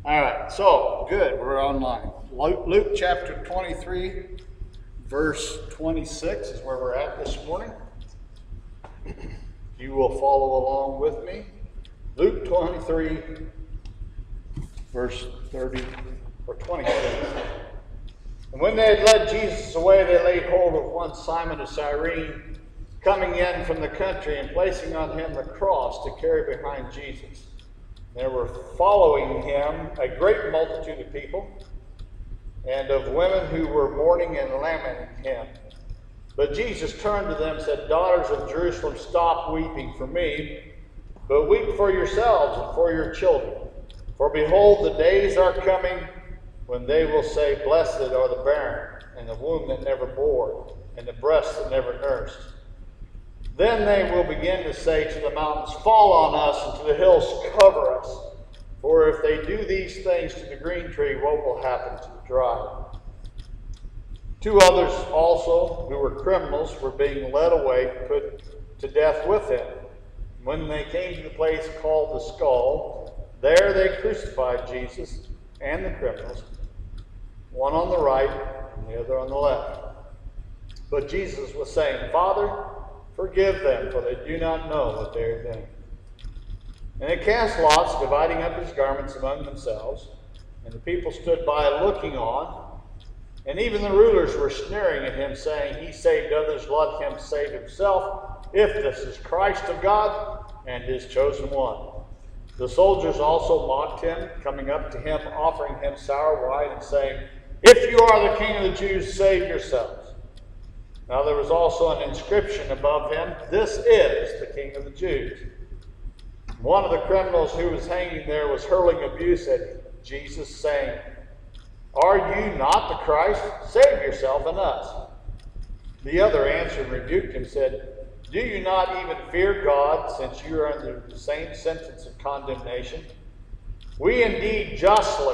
All right, so good, we're online. Luke chapter 23, verse 26 is where we're at this morning. You will follow along with me. Luke 23, verse 30 or 26. And when they had led Jesus away, they laid hold of one Simon of Cyrene, coming in from the country and placing on him the cross to carry behind Jesus. There were following him a great multitude of people, and of women who were mourning and lamenting him. But Jesus turned to them and said, "Daughters of Jerusalem, stop weeping for me, but weep for yourselves and for your children. For behold, the days are coming when they will say, Blessed are the barren, and the womb that never bore, and the breast that never nursed. Then they will begin to say to the mountains, Fall on us, and to the hills, cover us. For if they do these things to the green tree, what will happen to the dry?" Two others also, who were criminals, were being led away, put to death with him. When they came to the place called the Skull, there they crucified Jesus and the criminals, one on the right and the other on the left. But Jesus was saying, "Father, forgive them, for they do not know what they are doing." And they cast lots, dividing up his garments among themselves. And the people stood by looking on. And even the rulers were sneering at him, saying, "He saved others, let him save himself, if this is Christ of God and his chosen one." The soldiers also mocked him, coming up to him, offering him sour wine, and saying, "If you are the king of the Jews, save yourselves." Now there was also an inscription above him, "This is the King of the Jews." One of the criminals who was hanging there was hurling abuse at Jesus, saying, "Are you not the Christ? Save yourself and us." The other answered and rebuked him, said, "Do you not even fear God, since you are under the same sentence of condemnation? We indeed justly,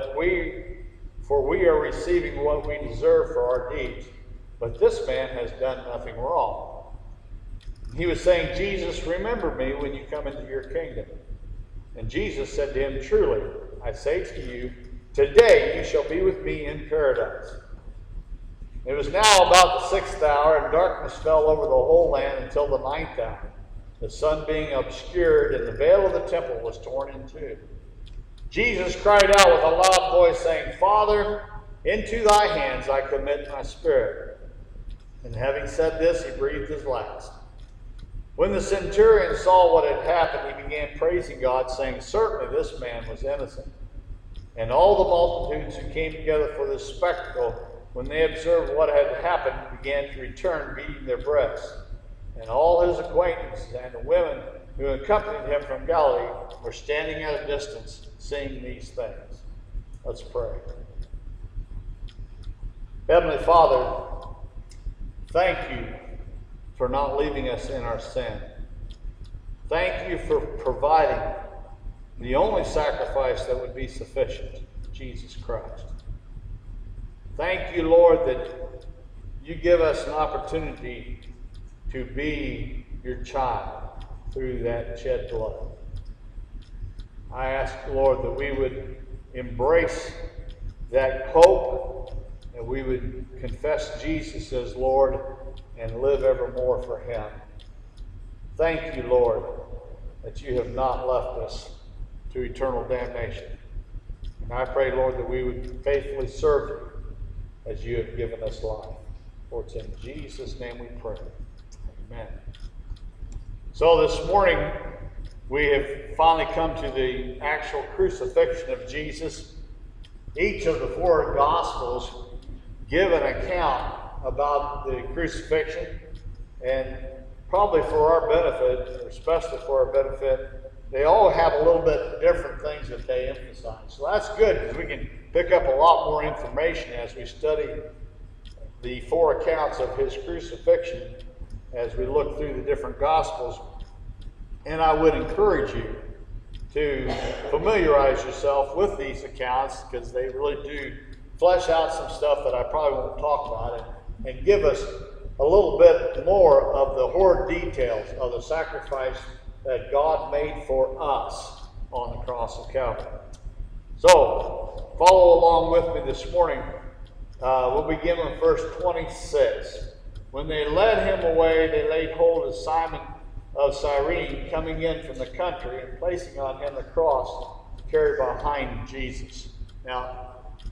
for we are receiving what we deserve for our deeds. But this man has done nothing wrong." He was saying, "Jesus, remember me when you come into your kingdom." And Jesus said to him, "Truly, I say to you, today you shall be with me in paradise." It was now about the 6th hour, and darkness fell over the whole land until the 9th hour, the sun being obscured, and the veil of the temple was torn in two. Jesus cried out with a loud voice, saying, "Father, into thy hands I commit my spirit." And having said this, he breathed his last. When the centurion saw what had happened, he began praising God, saying, "Certainly this man was innocent." And all the multitudes who came together for this spectacle, when they observed what had happened, began to return, beating their breasts. And all his acquaintances and the women who accompanied him from Galilee were standing at a distance, seeing these things. Let's pray. Heavenly Father, thank you for not leaving us in our sin. Thank you for providing the only sacrifice that would be sufficient, Jesus Christ. Thank you, Lord, that you give us an opportunity to be your child through that shed blood. I ask, Lord, that we would embrace that hope, that we would confess Jesus as Lord and live evermore for him. Thank you, Lord, that you have not left us to eternal damnation. And I pray, Lord, that we would faithfully serve you as you have given us life. For it's in Jesus' name we pray. Amen. So this morning, we have finally come to the actual crucifixion of Jesus. Each of the four Gospels give an account about the crucifixion, and probably for our benefit, or especially for our benefit, they all have a little bit different things that they emphasize. So that's good, because we can pick up a lot more information as we study the four accounts of his crucifixion as we look through the different Gospels. And I would encourage you to familiarize yourself with these accounts, because they really do flesh out some stuff that I probably won't talk about, and give us a little bit more of the horrid details of the sacrifice that God made for us on the cross of Calvary. So, follow along with me this morning. We'll begin with verse 26. When they led him away, they laid hold of Simon of Cyrene, coming in from the country, and placing on him the cross carried behind Jesus. Now,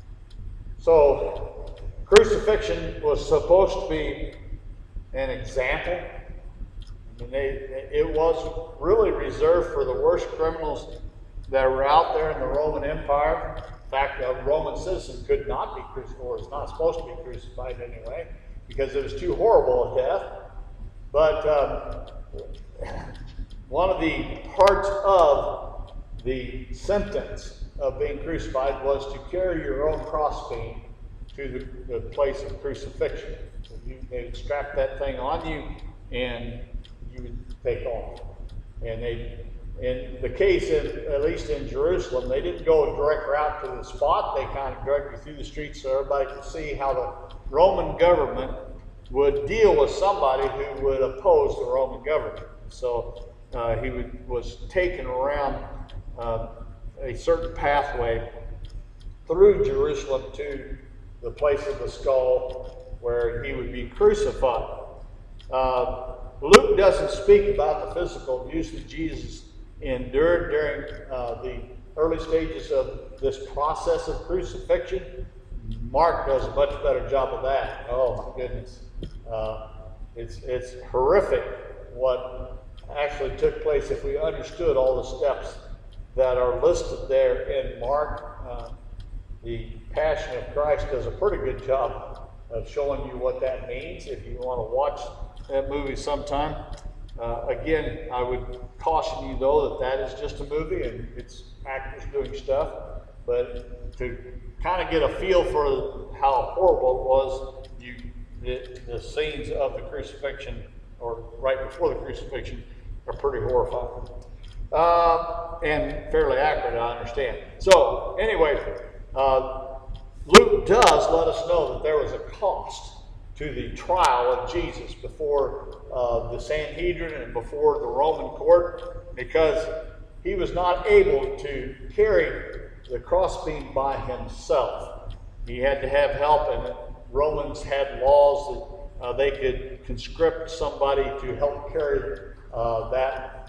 so crucifixion was supposed to be an example. I mean, it was really reserved for the worst criminals that were out there in the Roman Empire. In fact, a Roman citizen could not be crucified, or was not supposed to be crucified anyway, because it was too horrible a death. But one of the parts of the sentence of being crucified was to carry your own crossbeam to the place of crucifixion. So they would strap that thing on you, and you would take off. And in the case, at least in Jerusalem, they didn't go a direct route to the spot. They kind of dragged you through the streets so everybody could see how the Roman government would deal with somebody who would oppose the Roman government. So he was taken around a certain pathway through Jerusalem to the place of the skull where he would be crucified. Luke doesn't speak about the physical abuse that Jesus endured during the early stages of this process of crucifixion. Mark does a much better job of that. Oh my goodness. It's horrific what actually took place if we understood all the steps that are listed there in Mark. The Passion of Christ does a pretty good job of showing you what that means if you want to watch that movie sometime. Again, I would caution you though that is just a movie and it's actors doing stuff, but to kind of get a feel for how horrible it was, the scenes of the crucifixion, or right before the crucifixion, are pretty horrifying. And fairly accurate, I understand. So, anyway, Luke does let us know that there was a cost to the trial of Jesus before the Sanhedrin and before the Roman court, because he was not able to carry the crossbeam by himself. He had to have help, and the Romans had laws that they could conscript somebody to help carry that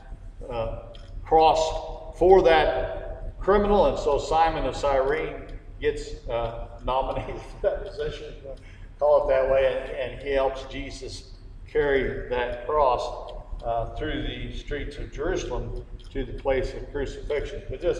cross for that criminal, and so Simon of Cyrene gets nominated for that position, call it that way, and he helps Jesus carry that cross through the streets of Jerusalem to the place of crucifixion. But just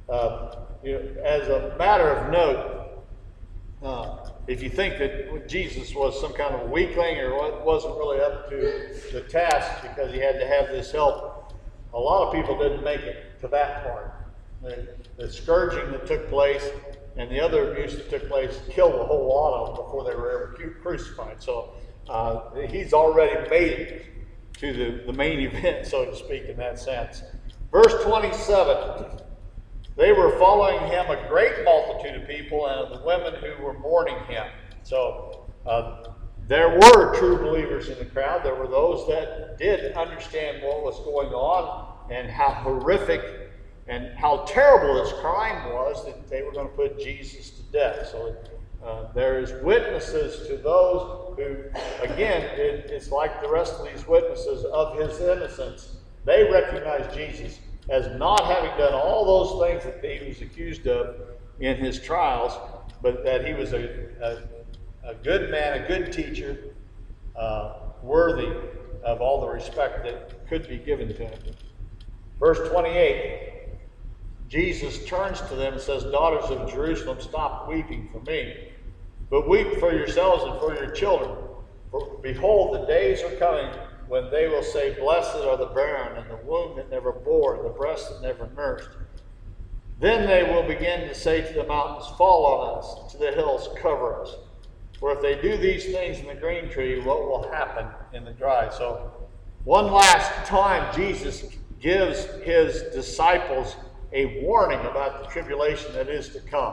as a matter of note, if you think that Jesus was some kind of a weakling or wasn't really up to the task because he had to have this help, a lot of people didn't make it to that part. The scourging that took place and the other abuse that took place killed a whole lot of them before they were ever crucified. So he's already made it to the main event, so to speak, in that sense. Verse 27, they were following him a great multitude of people and of the women who were mourning him. So there were true believers in the crowd. There were those that did understand what was going on and how horrific and how terrible this crime was that they were going to put Jesus to death. So there is witnesses to those who, again, it's like the rest of these witnesses of his innocence. They recognize Jesus as not having done all those things that he was accused of in his trials, but that he was a good man, a good teacher, worthy of all the respect that could be given to him. Verse 28, Jesus turns to them and says, "Daughters of Jerusalem, stop weeping for me, but weep for yourselves and for your children. For behold, the days are coming when they will say, Blessed are the barren, and the womb that never bore, the breast that never nursed. Then they will begin to say to the mountains, Fall on us, to the hills, cover us. For if they do these things in the green tree, what will happen in the dry?" So one last time, Jesus gives his disciples a warning about the tribulation that is to come.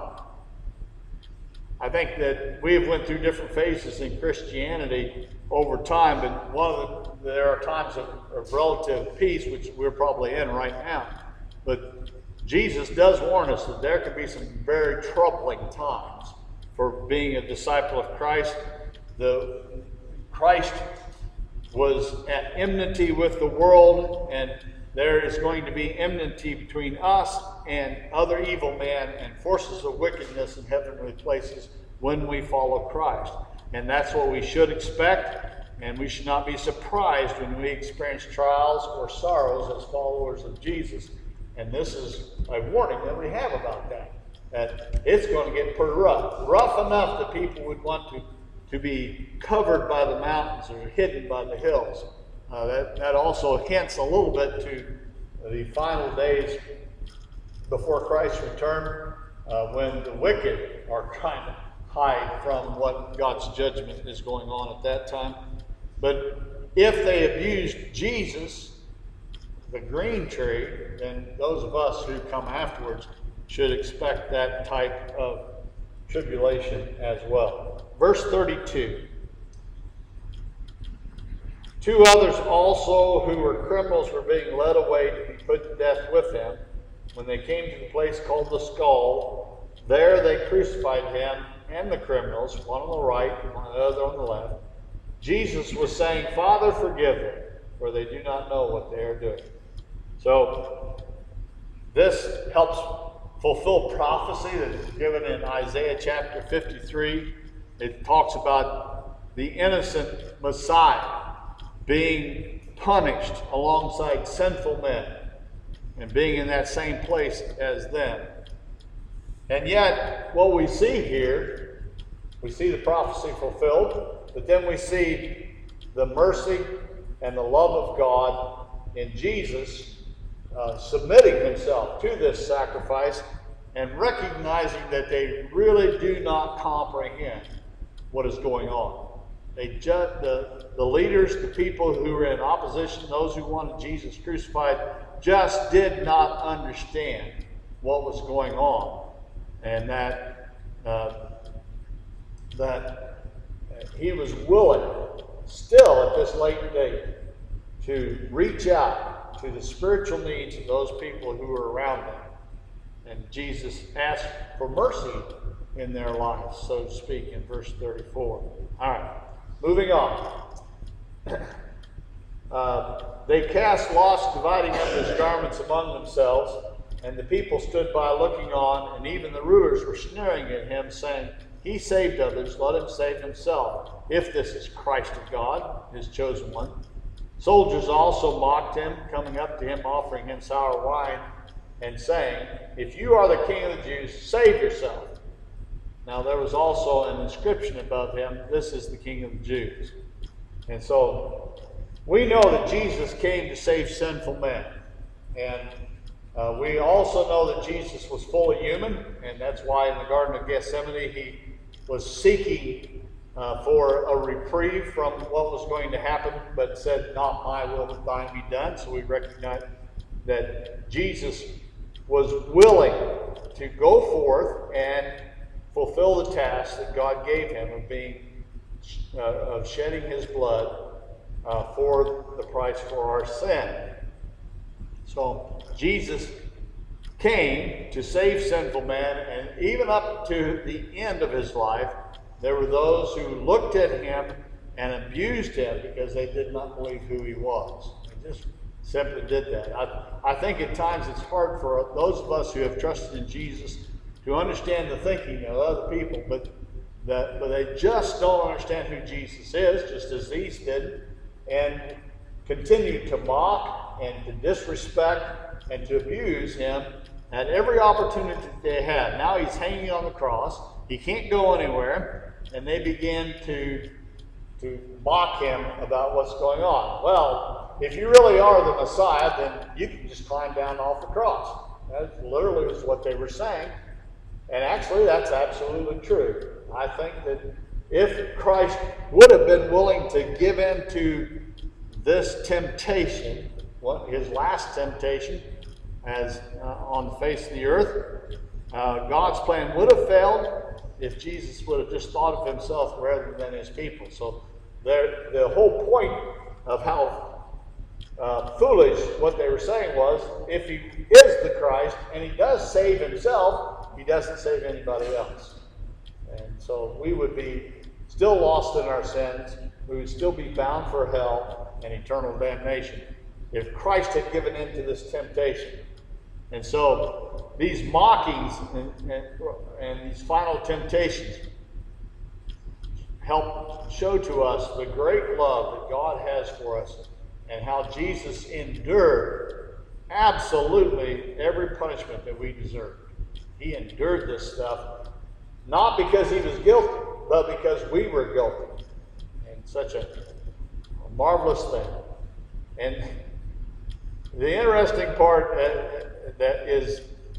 I think that we have went through different phases in Christianity over time, but there are times of relative peace, which we're probably in right now. But Jesus does warn us that there could be some very troubling times for being a disciple of Christ. Christ was at enmity with the world, and there is going to be enmity between us and other evil men and forces of wickedness in heavenly places when we follow Christ. And that's what we should expect, and we should not be surprised when we experience trials or sorrows as followers of Jesus. And this is a warning that we have about that it's going to get pretty rough enough that people would want to be covered by the mountains or hidden by the hills. That also hints a little bit to the final days before Christ's return, when the wicked are trying to hide from what God's judgment is going on at that time. But if they abused Jesus, the green tree, then those of us who come afterwards should expect that type of tribulation as well. Verse 32. 2 others also who were criminals were being led away to be put to death with him. When they came to the place called the Skull, there they crucified him and the criminals, one on the right and one other on the left. Jesus was saying, Father, forgive them, for they do not know what they are doing. So this helps fulfill prophecy that is given in Isaiah chapter 53. It talks about the innocent Messiah being punished alongside sinful men and being in that same place as them. And yet, what we see here, we see the prophecy fulfilled, but then we see the mercy and the love of God in Jesus submitting himself to this sacrifice and recognizing that they really do not comprehend what is going on. The leaders, the people who were in opposition, those who wanted Jesus crucified, just did not understand what was going on, and that he was willing, still at this late date, to reach out to the spiritual needs of those people who were around them. And Jesus asked for mercy in their lives, so to speak, in verse 34. All right, moving on. They cast lots, dividing up his garments among themselves, and the people stood by looking on, and even the rulers were sneering at him, saying, He saved others, let him save himself, if this is Christ of God, his chosen one. Soldiers also mocked him, coming up to him, offering him sour wine, and saying, If you are the king of the Jews, save yourself. Now there was also an inscription above him, This is the King of the Jews. And so we know that Jesus came to save sinful men. And we also know that Jesus was fully human, and that's why in the Garden of Gethsemane he was seeking for a reprieve from what was going to happen, but said, Not my will, but thine be done. So we recognize that Jesus was willing to go forth and fulfill the task that God gave him of shedding his blood for the price for our sin. So Jesus came to save sinful men, and even up to the end of his life, there were those who looked at him and abused him because they did not believe who he was. They just simply did that. I think at times it's hard for those of us who have trusted in Jesus to understand the thinking of other people, but they just don't understand who Jesus is, just as these did, and continue to mock and to disrespect and to abuse him at every opportunity that they had. Now he's hanging on the cross. He can't go anywhere, and they begin to mock him about what's going on. Well, if you really are the Messiah, then you can just climb down off the cross. That literally is what they were saying. And actually, that's absolutely true. I think that if Christ would have been willing to give in to this temptation, his last temptation, as on the face of the earth, God's plan would have failed if Jesus would have just thought of himself rather than his people. So the whole point of how foolish. What they were saying was, if he is the Christ and he does save himself, he doesn't save anybody else. And so we would be still lost in our sins. We would still be bound for hell and eternal damnation if Christ had given in to this temptation. And so these mockings and these final temptations help show to us the great love that God has for us and how Jesus endured absolutely every punishment that we deserved. He endured this stuff, not because he was guilty, but because we were guilty. And such a marvelous thing. And the interesting part that is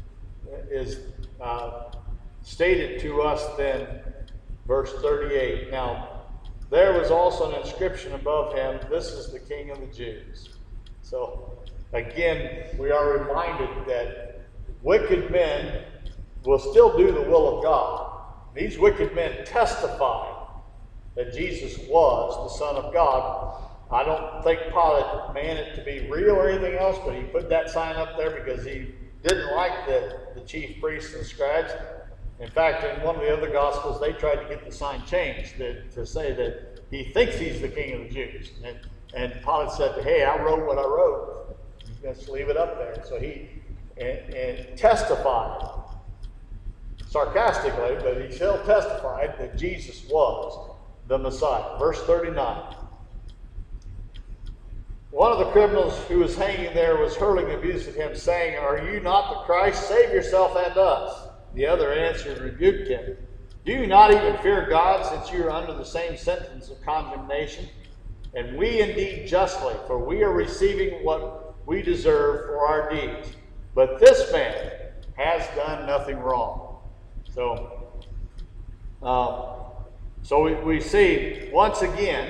stated to us then, verse 38. Now, there was also an inscription above him, "This is the King of the Jews." So, again, we are reminded that wicked men will still do the will of God. These wicked men testify that Jesus was the Son of God. I don't think Pilate meant it to be real or anything else, but he put that sign up there because he didn't like the chief priests and scribes. In fact, in one of the other Gospels, they tried to get the sign changed to say that he thinks he's the King of the Jews. And Pilate said, "Hey, I wrote what I wrote. Let's leave it up there." So he and testified, sarcastically, but he still testified that Jesus was the Messiah. Verse 39. One of the criminals who was hanging there was hurling abuse at him, saying, "Are you not the Christ? Save yourself and us." The other answered and rebuked him. "Do you not even fear God, since you are under the same sentence of condemnation? And we indeed justly, for we are receiving what we deserve for our deeds. But this man has done nothing wrong." So we see once again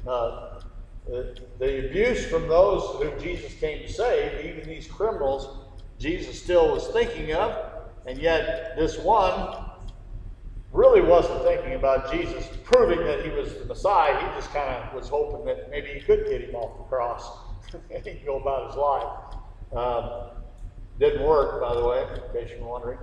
the abuse from those who Jesus came to save, even these criminals Jesus still was thinking of, and yet this one really wasn't thinking about Jesus proving that he was the Messiah. He just kind of was hoping that maybe he could get him off the cross and he'd go about his life. Didn't work, by the way, in case you're wondering.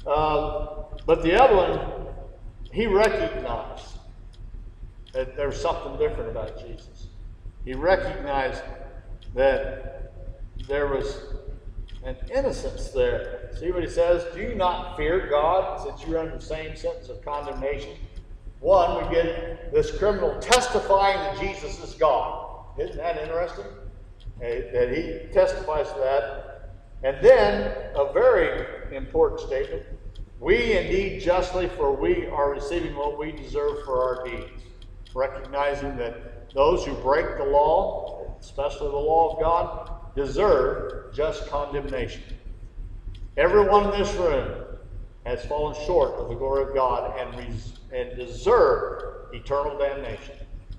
But the other one, he recognized that there was something different about Jesus. He recognized that there was an innocence there. See what he says? "Do you not fear God, since you're under the same sentence of condemnation?" One, we get this criminal testifying that Jesus is God. Isn't that interesting? That he testifies to that. And then, a very important statement, "We indeed justly, for we are receiving what we deserve for our deeds." Recognizing that those who break the law, especially the law of God, deserve just condemnation. Everyone in this room has fallen short of the glory of God and deserve eternal damnation.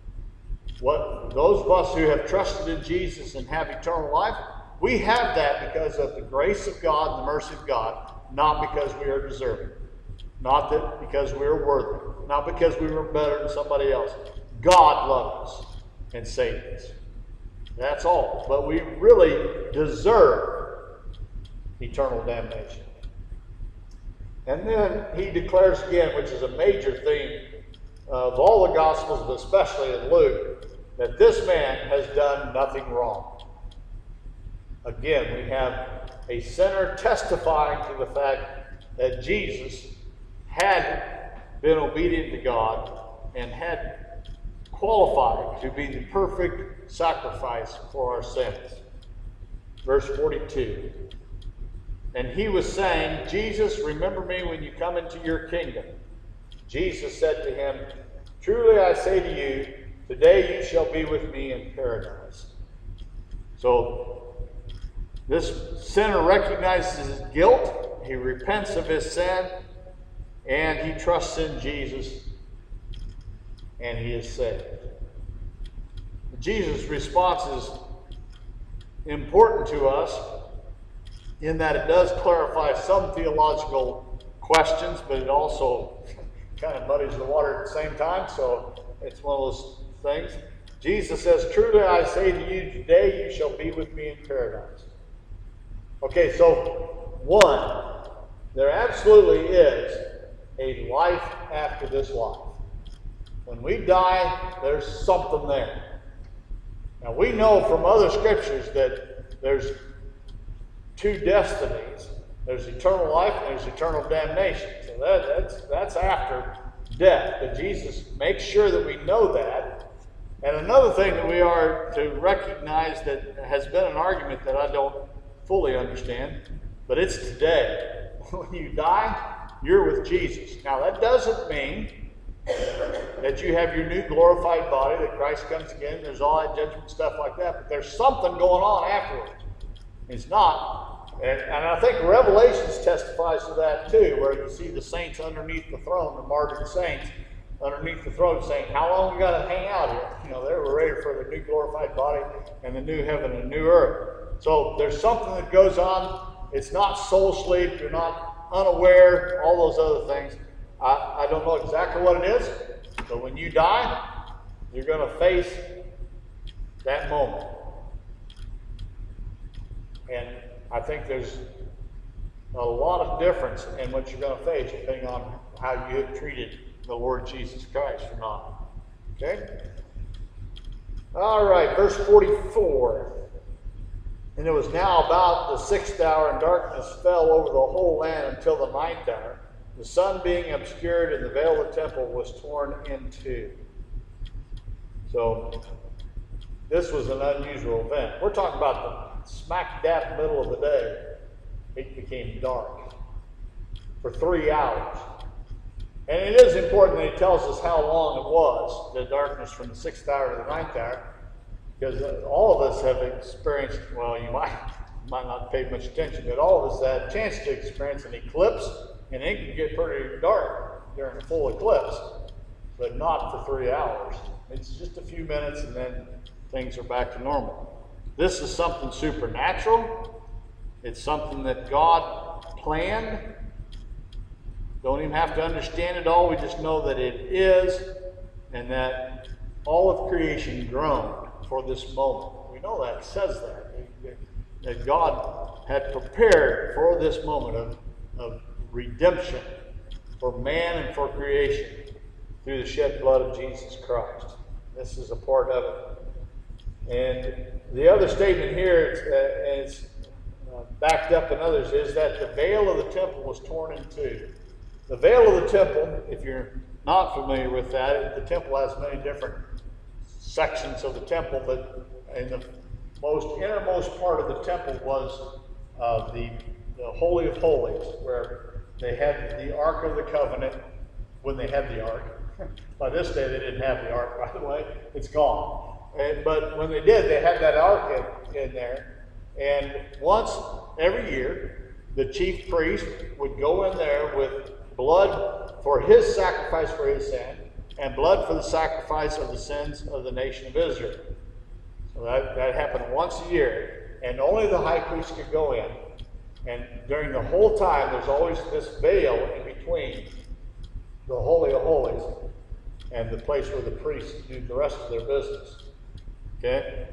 Those of us who have trusted in Jesus and have eternal life, we have that because of the grace of God, the mercy of God, not because we are deserving. Not that because we are worthy. Not because we were better than somebody else. God loved us and saved us. That's all. But we really deserve eternal damnation. And then he declares again, which is a major theme of all the Gospels, but especially in Luke, that this man has done nothing wrong. Again, we have a sinner testifying to the fact that Jesus had been obedient to God and had qualified to be the perfect sacrifice for our sins. Verse 42. And he was saying, "Jesus, remember me when you come into your kingdom." Jesus said to him, "Truly I say to you, today you shall be with me in paradise." So this sinner recognizes his guilt, he repents of his sin, and he trusts in Jesus, and he is saved. Jesus' response is important to us in that it does clarify some theological questions, but it also kind of muddies the water at the same time, so it's one of those things. Jesus says, truly I say to you, today you shall be with me in paradise. Okay, so one, there absolutely is a life after this life. When we die, there's something there. Now we know from other scriptures that there's two destinies. There's eternal life and there's eternal damnation. So that's after death. But Jesus makes sure that we know that. And another thing that we are to recognize that has been an argument that I don't fully understand, but it's today. When you die, you're with Jesus. Now that doesn't mean that you have your new glorified body, that Christ comes again, there's all that judgment stuff like that, but there's something going on afterwards. It's not, and I think Revelations testifies to that too, where you see the saints underneath the throne, the martyred saints underneath the throne saying, how long we got to hang out here? You know, they were ready for the new glorified body and the new heaven and new earth. So there's something that goes on. It's not soul sleep. You're not unaware, all those other things. I don't know exactly what it is, but when you die, you're going to face that moment. And I think there's a lot of difference in what you're going to face depending on how you have treated the Lord Jesus Christ or not. Okay? All right, verse 44. And it was now about the 6th hour, and darkness fell over the whole land until the 9th hour. The sun being obscured, and the veil of the temple was torn in two. So, this was an unusual event. We're talking about the smack dab middle of the day. It became dark for 3 hours. And it is important that he tells us how long it was, the darkness from the 6th hour to the 9th hour, because all of us have experienced, well, you might not pay much attention, but all of us had a chance to experience an eclipse, and it can get pretty dark during a full eclipse, but not for 3 hours. It's just a few minutes, and then things are back to normal. This is something supernatural. It's something that God planned. Don't even have to understand it all. We just know that it is, and that all of creation groaned for this moment. We know that. It says that God had prepared for this moment of redemption for man and for creation through the shed blood of Jesus Christ. This is a part of it. And the other statement here, it's backed up in others, is that the veil of the temple was torn in two. The veil of the temple, if you're not familiar with that, the temple has many different sections of the temple, but in the most innermost part of the temple was the Holy of Holies, where they had the Ark of the Covenant when they had the Ark. By this day, they didn't have the Ark, by the way. It's gone. But when they did, they had that Ark in there. And once every year, the chief priest would go in there with blood for his sacrifice for his sin, and blood for the sacrifice of the sins of the nation of Israel. So that happened once a year, and only the high priest could go in. And during the whole time, there's always this veil in between the Holy of Holies and the place where the priests do the rest of their business. Okay?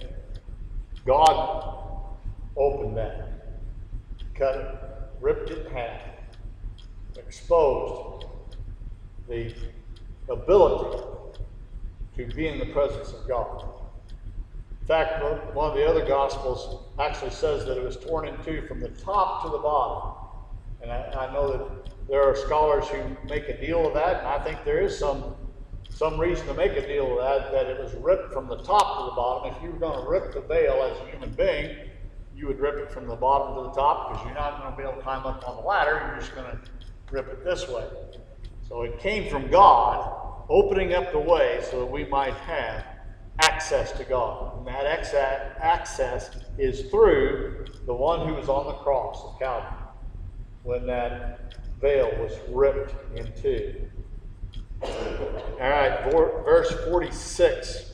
God opened that, cut it, ripped it in half, exposed the ability to be in the presence of God. In fact, one of the other Gospels actually says that it was torn in two from the top to the bottom. And I know that there are scholars who make a deal of that, and I think there is some reason to make a deal of that it was ripped from the top to the bottom. If you were going to rip the veil as a human being, you would rip it from the bottom to the top, because you're not going to be able to climb up on the ladder. You're just going to rip it this way. So it came from God, opening up the way so that we might have access to God. And that access is through the one who was on the cross of Calvary, when that veil was ripped in two. All right, verse 46.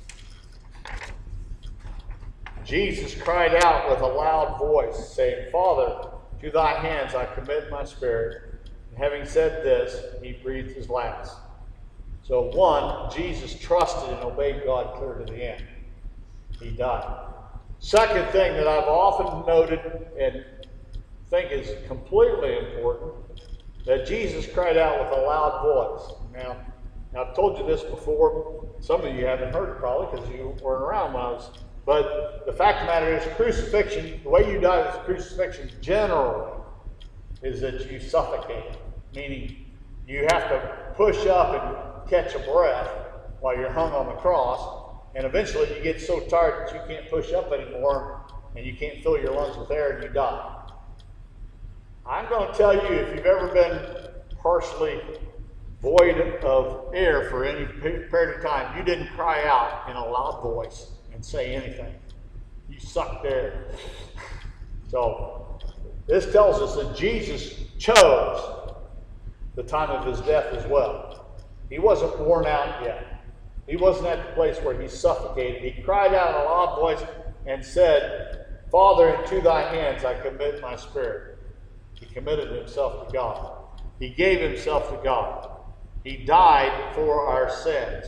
Jesus cried out with a loud voice, saying, Father, to thy hands I commit my spirit. And having said this, he breathed his last. So one, Jesus trusted and obeyed God clear to the end. He died. Second thing that I've often noted and think is completely important, that Jesus cried out with a loud voice. Now I've told you this before. Some of you haven't heard it probably because you weren't around when I was. But the fact of the matter is, crucifixion, the way you die with crucifixion generally is that you suffocate, meaning you have to push up and catch a breath while you're hung on the cross, and eventually you get so tired that you can't push up anymore and you can't fill your lungs with air and you die. I'm going to tell you, if you've ever been partially void of air for any period of time, you didn't cry out in a loud voice and say anything. You sucked air. So this tells us that Jesus chose the time of his death as well. He wasn't worn out yet. He wasn't at the place where he suffocated. He cried out in a loud voice and said, "Father, into thy hands I commit my spirit." He committed himself to God. He gave himself to God. He died for our sins.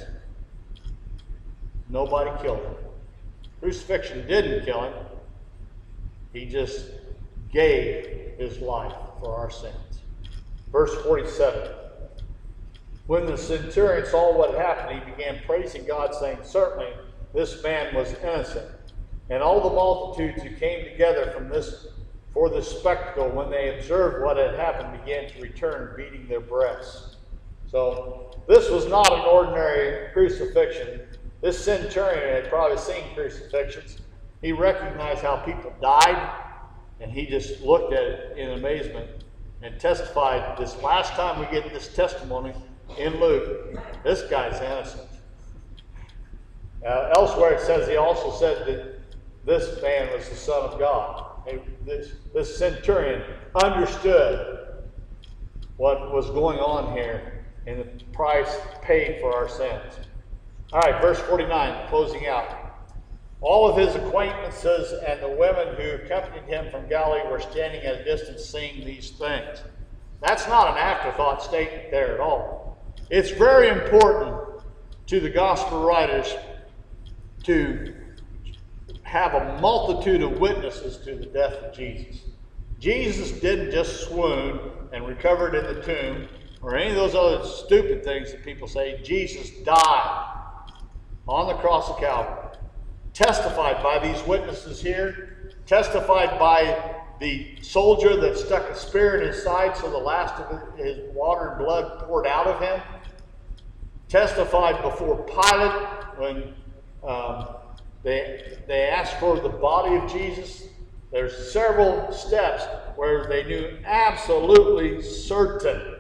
Nobody killed him. Crucifixion didn't kill him. He just gave his life for our sins. Verse 47. When the centurion saw what happened, he began praising God, saying, "Certainly this man was innocent." And all the multitudes who came together for this spectacle, when they observed what had happened, began to return, beating their breasts. So this was not an ordinary crucifixion. This centurion had probably seen crucifixions. He recognized how people died, and he just looked at it in amazement and testified. This last time we get this testimony in Luke, this guy's innocent. Elsewhere it says he also said that this man was the Son of God. This centurion understood what was going on here and the price paid for our sins. All right, verse 49, closing out. All of his acquaintances and the women who accompanied him from Galilee were standing at a distance seeing these things. That's not an afterthought statement there at all. It's very important to the gospel writers to have a multitude of witnesses to the death of Jesus. Jesus didn't just swoon and recovered in the tomb or any of those other stupid things that people say. Jesus died on the cross of Calvary, testified by these witnesses here, testified by the soldier that stuck a spear in his side so the last of his water and blood poured out of him, testified before Pilate when they asked for the body of Jesus. There's several steps where they knew absolutely certain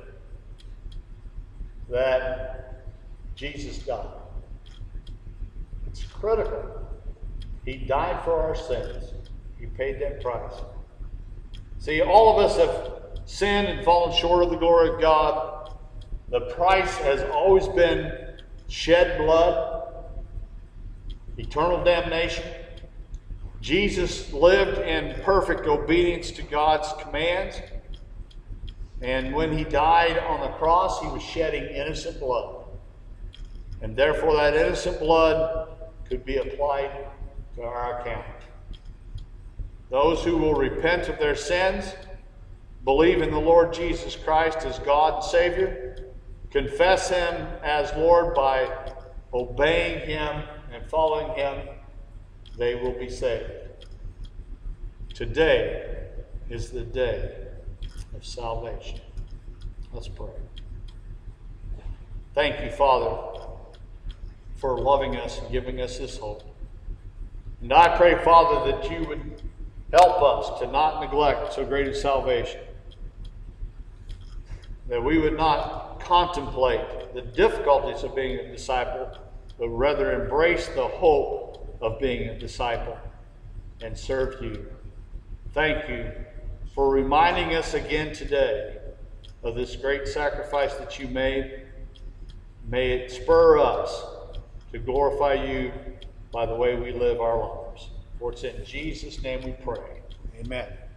that Jesus died. It's critical. He died for our sins. He paid that price. See, all of us have sinned and fallen short of the glory of God. The price has always been shed blood, eternal damnation. Jesus lived in perfect obedience to God's commands. And when he died on the cross, he was shedding innocent blood. And therefore that innocent blood could be applied to our account. Those who will repent of their sins, believe in the Lord Jesus Christ as God and Savior, confess him as Lord by obeying him and following him, they will be saved. Today is the day of salvation. Let's pray. Thank you, Father, for loving us and giving us this hope. And I pray, Father, that you would help us to not neglect so great a salvation, that we would not contemplate the difficulties of being a disciple, but rather embrace the hope of being a disciple and serve you. Thank you for reminding us again today of this great sacrifice that you made. May it spur us to glorify you by the way we live our lives. For it's in Jesus' name we pray. Amen.